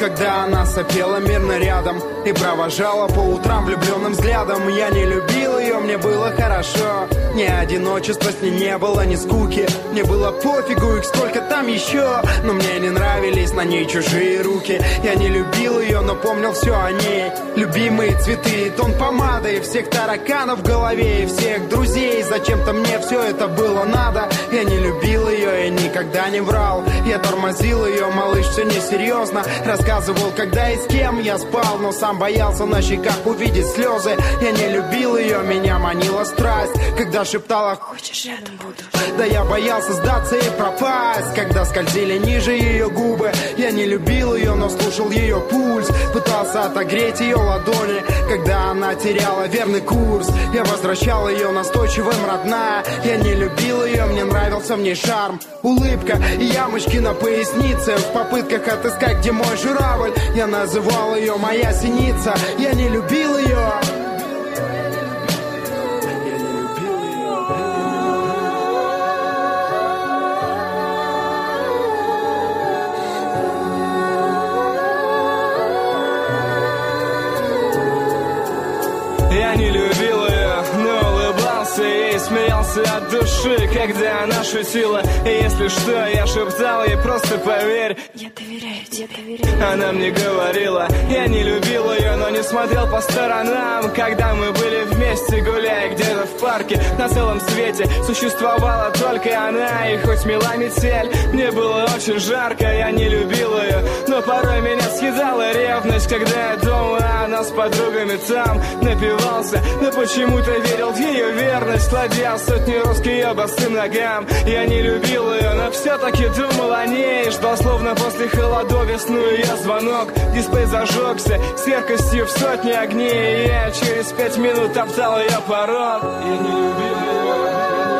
когда она сопела мирно рядом и провожала по утрам влюбленным взглядом. Я не любил ее, мне было хорошо. Ни одиночества с ней не было, ни скуки. Мне было пофигу, их сколько там еще. Но мне не нравились на ней чужие руки. Я не любил ее, но помнил все о ней. Любимые цветы, тон помады, всех тараканов в голове и всех друзей. Зачем-то мне все это было надо. Я не любил ее и никогда не врал. Я тормозил ее, малыш, все несерьезно. Рассказывал, когда и с кем я спал, но сам боялся на щеках увидеть слезы. Я не любил ее, меня манила страсть, когда шептала: хочешь, я это буду. Да я боялся сдаться и пропасть, когда скользили ниже ее губы. Я не любил ее, но слушал ее пульс, пытался отогреть ее ладони, когда она теряла верный курс. Я возвращал ее настойчивым, родная. Я не любил ее, мне нравился в ней шарм, улыбка и ямочки на пояснице. В попытках отыскать, где мой журавль, я называл ее моя синица. Я не любил ее. Я не любил ее, но улыбался ей, смеялся от души, когда она шутила. И если что, я шептал ей: просто поверь, я доверяю тебе. Она мне говорила: я не любил ее, но не смотрел по сторонам, когда мы были вместе, гуляя где-то в парке. На целом свете существовала только она, и хоть мела метель, мне было очень жарко. Я не любил ее, но порой меня съедала ревность, когда я дома, она с подругами там напивался, но почему-то верил в ее верность, кладя сотни роз к ее босым ногам. Я не любил ее, но все-таки думал о ней, ждал словно после холодов весну ее звонок. Дисплей зажегся с яркостью в сотни огней, и я через 5 минут топтал ее порог. Я не любил ее.